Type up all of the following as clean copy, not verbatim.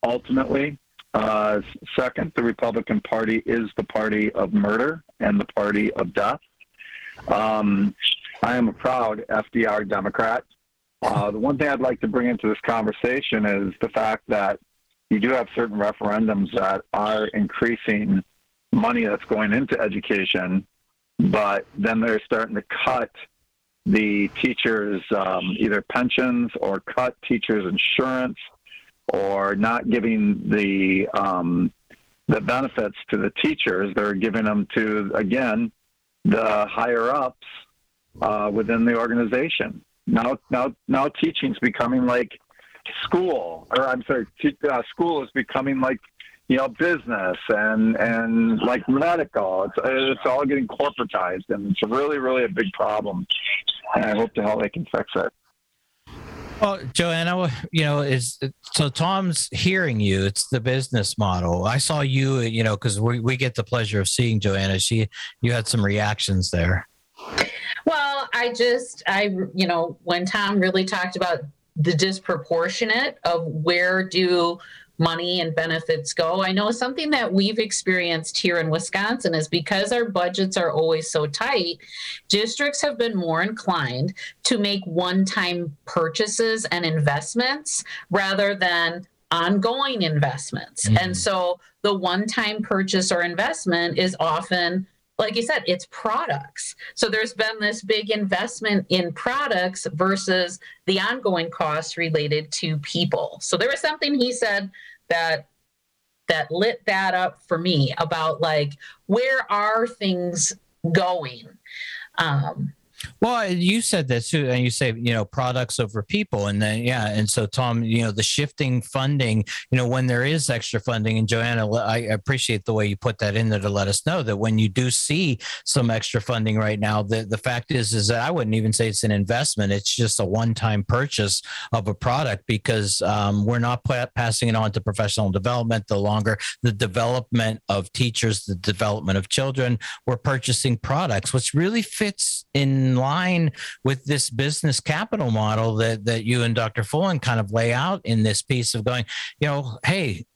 ultimately. Second, the Republican Party is the party of murder and the party of death. I am a proud FDR Democrat. The one thing I'd like to bring into this conversation is the fact that you do have certain referendums that are increasing money that's going into education, but then they're starting to cut the teachers' either pensions or cut teachers' insurance, or not giving the benefits to the teachers. They're giving them to, again, the higher ups within the organization. Now teaching's becoming like school, or I'm sorry, school is becoming like, business and like medical. It's all getting corporatized, and it's really, really a big problem. And I hope to hell they can fix it. Well, Joanna, so Tom's hearing you. It's the business model. I saw you, because we get the pleasure of seeing Joanna. You had some reactions there. Well, when Tom really talked about the disproportionate of where do money and benefits go, I know something that we've experienced here in Wisconsin is because our budgets are always so tight, districts have been more inclined to make one-time purchases and investments rather than ongoing investments. Mm-hmm. And so the one-time purchase or investment is often, like you said, it's products. So there's been this big investment in products versus the ongoing costs related to people. So there was something he said that lit that up for me about, like, where are things going? Well, you said this too, and you say, products over people. And then, and so Tom, the shifting funding, when there is extra funding, and Joanna, I appreciate the way you put that in there to let us know that when you do see some extra funding right now, the fact is that I wouldn't even say it's an investment. It's just a one-time purchase of a product, because we're not passing it on to professional development. The development of teachers, the development of children, we're purchasing products, which really fits in line with this business capital model that you and Dr. Fullen kind of lay out in this piece of going, hey,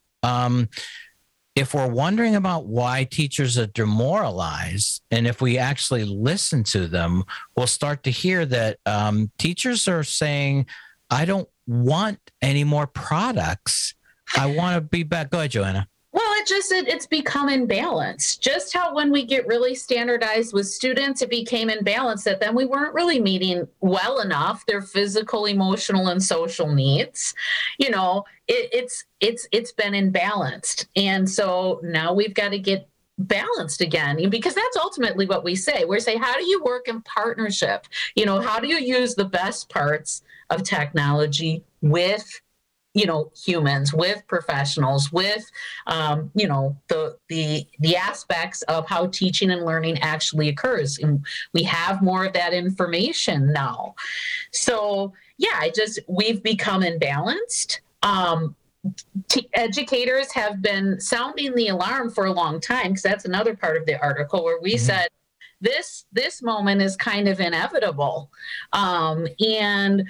if we're wondering about why teachers are demoralized, and if we actually listen to them, we'll start to hear that teachers are saying, I don't want any more products. I want to be back. Go ahead, Joanna. Well, it's become imbalanced. Just how when we get really standardized with students, it became imbalanced, that then we weren't really meeting well enough their physical, emotional, and social needs. It's been imbalanced. And so now we've got to get balanced again, because that's ultimately what we say. We're saying, how do you work in partnership? How do you use the best parts of technology with humans, with professionals, with, the aspects of how teaching and learning actually occurs. And we have more of that information now. So we've become imbalanced. Educators have been sounding the alarm for a long time, because that's another part of the article where we said, this moment is kind of inevitable. And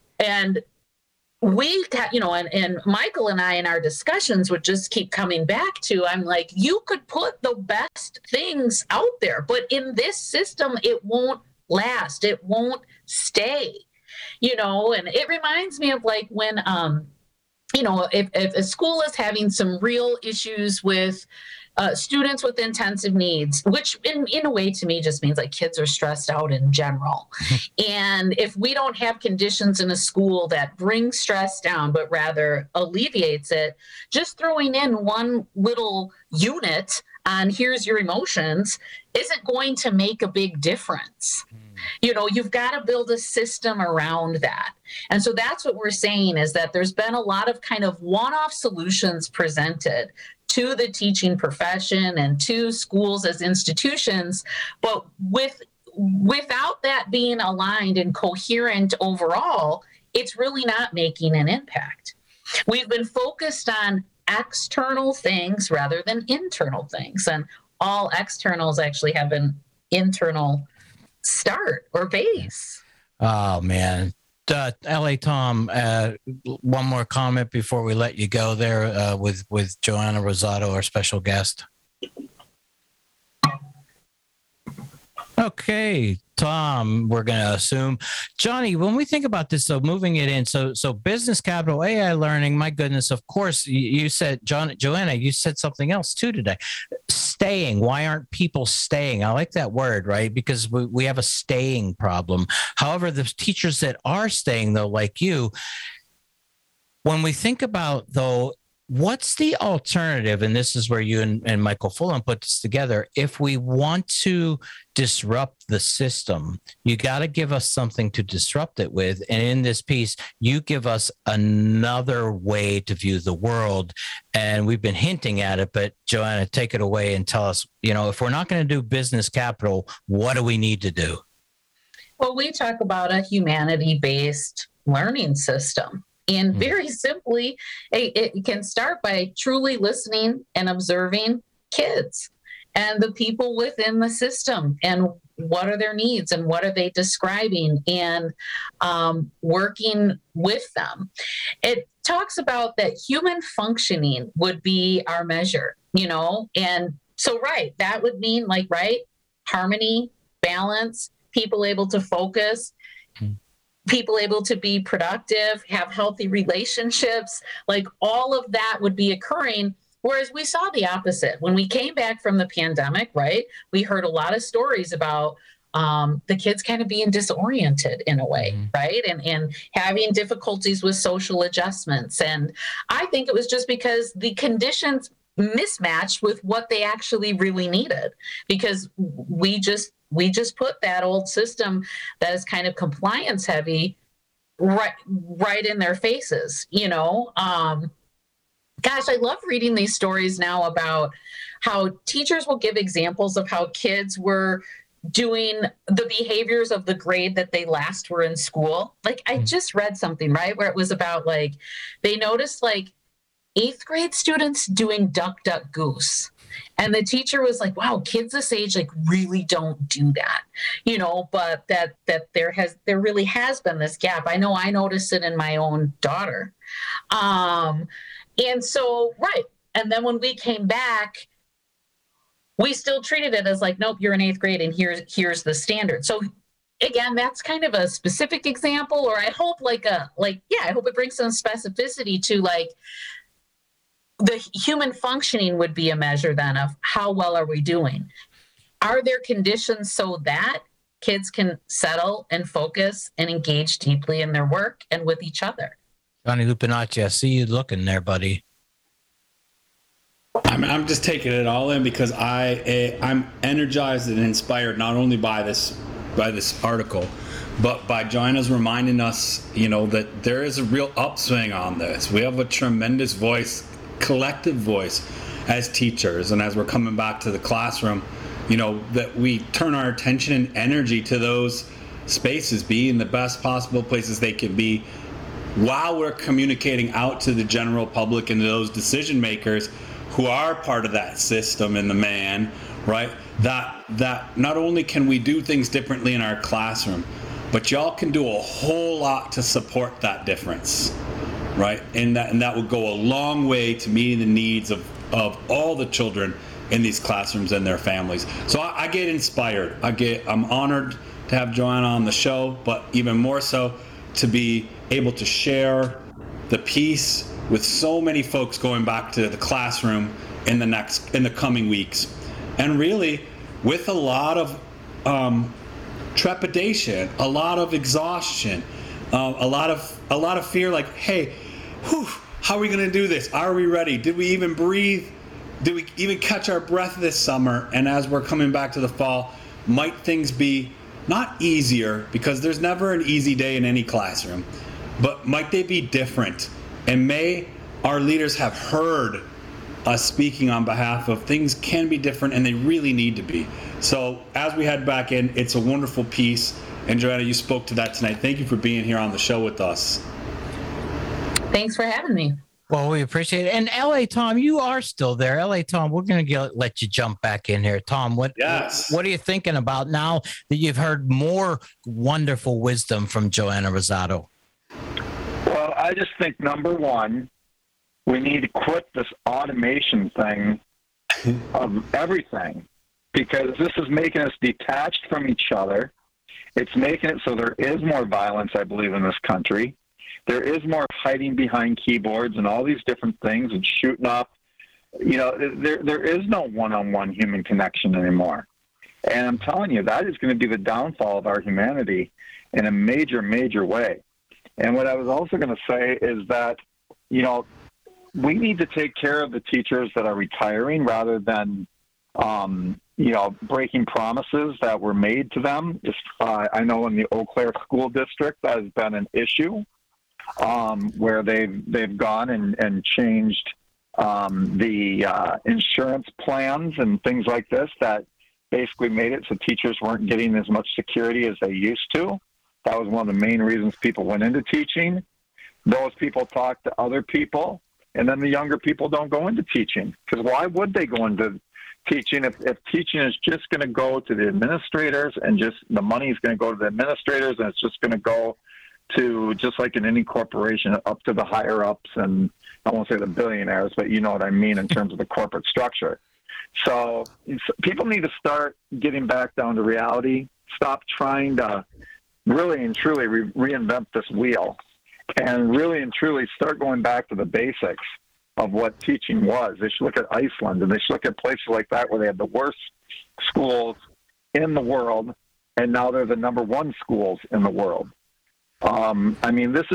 we, and Michael and I in our discussions would just keep coming back to, I'm like, you could put the best things out there, but in this system, it won't last. It won't stay, and it reminds me of like when, if a school is having some real issues with students with intensive needs, which in a way to me just means like kids are stressed out in general. And if we don't have conditions in a school that bring stress down, but rather alleviates it, just throwing in one little unit on here's your emotions isn't going to make a big difference. You've got to build a system around that. And so that's what we're saying, is that there's been a lot of kind of one-off solutions presented to the teaching profession and to schools as institutions, but without that being aligned and coherent overall, it's really not making an impact. We've been focused on external things rather than internal things, and all externals actually have an internal start or base. Oh man, LA Tom, one more comment before we let you go there with Joanna Rosado, our special guest. Okay, Tom, we're going to assume. Johnny, when we think about this, so moving it in, so business capital, AI learning, my goodness, of course, you said, Joanna, you said something else too today. Staying. Why aren't people staying? I like that word, right? Because we have a staying problem. However, the teachers that are staying, though, like you, when we think about, though, what's the alternative? And this is where you and Michael Fulham put this together. If we want to disrupt the system, you got to give us something to disrupt it with. And in this piece, you give us another way to view the world. And we've been hinting at it, but Joanna, take it away and tell us, if we're not going to do business capital, what do we need to do? Well, we talk about a humanity-based learning system. And very simply, it can start by truly listening and observing kids and the people within the system and what are their needs and what are they describing, and working with them. It talks about that human functioning would be our measure, and so, right, that would mean harmony, balance, people able to focus, people able to be productive, have healthy relationships, all of that would be occurring. Whereas we saw the opposite. When we came back from the pandemic, right, we heard a lot of stories about the kids kind of being disoriented in a way, right? And having difficulties with social adjustments. And I think it was just because the conditions mismatched with what they actually really needed, because we just put that old system that is kind of compliance heavy right in their faces, Gosh, I love reading these stories now about how teachers will give examples of how kids were doing the behaviors of the grade that they last were in school. I just read something, right, where it was about they noticed 8th grade students doing duck, duck, goose. And the teacher was like, wow, kids this age really don't do that, but that there really has been this gap. I know I noticed it in my own daughter. And so, right. And then when we came back, we still treated it as nope, you're in 8th grade and here's the standard. So again, that's kind of a specific example, or I hope I hope it brings some specificity to the human functioning would be a measure then of how well are we doing? Are there conditions so that kids can settle and focus and engage deeply in their work and with each other? Johnny Lupinacci, I see you looking there, buddy. I'm just taking it all in because I'm energized and inspired not only by this article, but by Joanna's reminding us, that there is a real upswing on this. We have a tremendous voice, collective voice as teachers, and as we're coming back to the classroom, that we turn our attention and energy to those spaces being the best possible places they can be, while we're communicating out to the general public and to those decision makers who are part of that system and the man, right? That not only can we do things differently in our classroom, but y'all can do a whole lot to support that difference, right? And that will go a long way to meeting the needs of all the children in these classrooms and their families. So I get inspired. I'm honored to have Joanna on the show, but even more so to be able to share the piece with so many folks going back to the classroom in the coming weeks, and really with a lot of trepidation, a lot of exhaustion, a lot of fear. Hey, how are we going to do this? Are we ready? Did we even breathe? Did we even catch our breath this summer? And as we're coming back to the fall, might things be not easier, because there's never an easy day in any classroom, but might they be different? And may our leaders have heard us speaking on behalf of things can be different, and they really need to be. So as we head back in, it's a wonderful piece. And Joanna, you spoke to that tonight. Thank you for being here on the show with us. Thanks for having me. Well, we appreciate it. And LA Tom, you are still there. LA Tom, we're going to let you jump back in here. Tom, what are you thinking about now that you've heard more wonderful wisdom from Joanna Rosado? I just think, number one, we need to quit this automation thing of everything, because this is making us detached from each other. It's making it so there is more violence, I believe, in this country. There is more hiding behind keyboards and all these different things and shooting up. There is no one-on-one human connection anymore. And I'm telling you, that is going to be the downfall of our humanity in a major, major way. And what I was also going to say is that, we need to take care of the teachers that are retiring rather than, breaking promises that were made to them. I know in the Eau Claire School District that has been an issue, where they've gone and changed the insurance plans and things like this that basically made it so teachers weren't getting as much security as they used to. That was one of the main reasons people went into teaching. Those people talk to other people, and then the younger people don't go into teaching. Because why would they go into teaching if teaching is just going to go to the administrators, and just the money is going to go to the administrators, and it's just going to go to, just like in any corporation, up to the higher ups, and I won't say the billionaires, but you know what I mean in terms of the corporate structure. So people need to start getting back down to reality, stop trying to really and truly reinvent this wheel, and really and truly start going back to the basics of what teaching was. They should look at Iceland, and they should look at places like that where they had the worst schools in the world, and now they're the number one schools in the world. This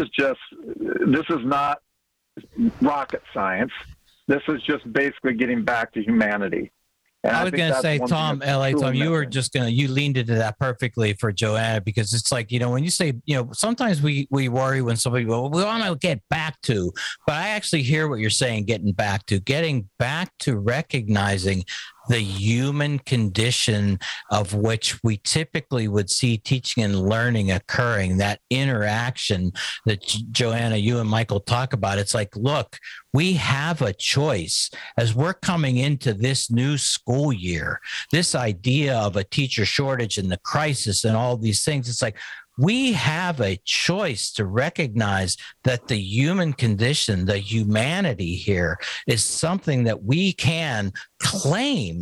is not rocket science. This is just basically getting back to humanity. And I was going to say, Tom, you leaned into that perfectly for Joanna, because it's like, when you say, sometimes we worry when somebody, we want to get back to, but I actually hear what you're saying, getting back to recognizing the human condition of which we typically would see teaching and learning occurring, that interaction that Joanna, you and Michael talk about. It's like, look, we have a choice as we're coming into this new school year, this idea of a teacher shortage and the crisis and all these things. It's like, we have a choice to recognize that the human condition, the humanity here, is something that we can claim.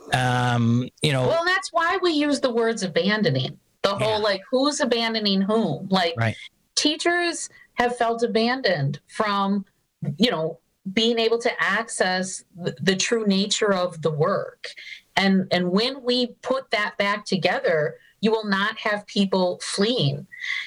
Well, that's why we use the words abandoning. The whole, who's abandoning whom? Right. Teachers have felt abandoned from, being able to access the true nature of the work. And when we put that back together, you will not have people fleeing.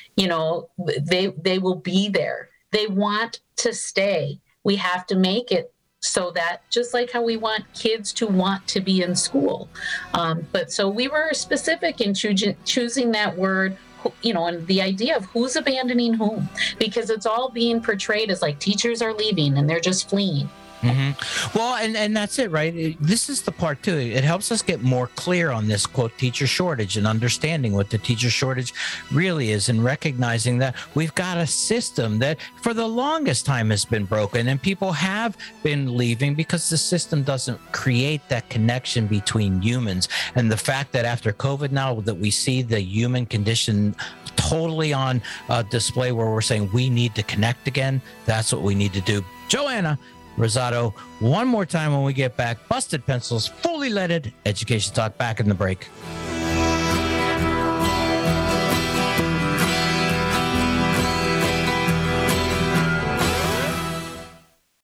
They will be there. They want to stay. We have to make it so that, just like how we want kids to want to be in school. But so we were specific in choosing that word, and the idea of who's abandoning whom, because it's all being portrayed as like teachers are leaving and they're just fleeing. Mm-hmm. Well, and that's it, right? This is the part too. It helps us get more clear on this, quote, teacher shortage, and understanding what the teacher shortage really is, and recognizing that we've got a system that for the longest time has been broken, and people have been leaving because the system doesn't create that connection between humans. And the fact that after COVID now that we see the human condition totally on display, where we're saying we need to connect again, that's what we need to do. Joanna Rosado, one more time when we get back. Busted Pencils, Fully Leaded, Education Talk, back in the break.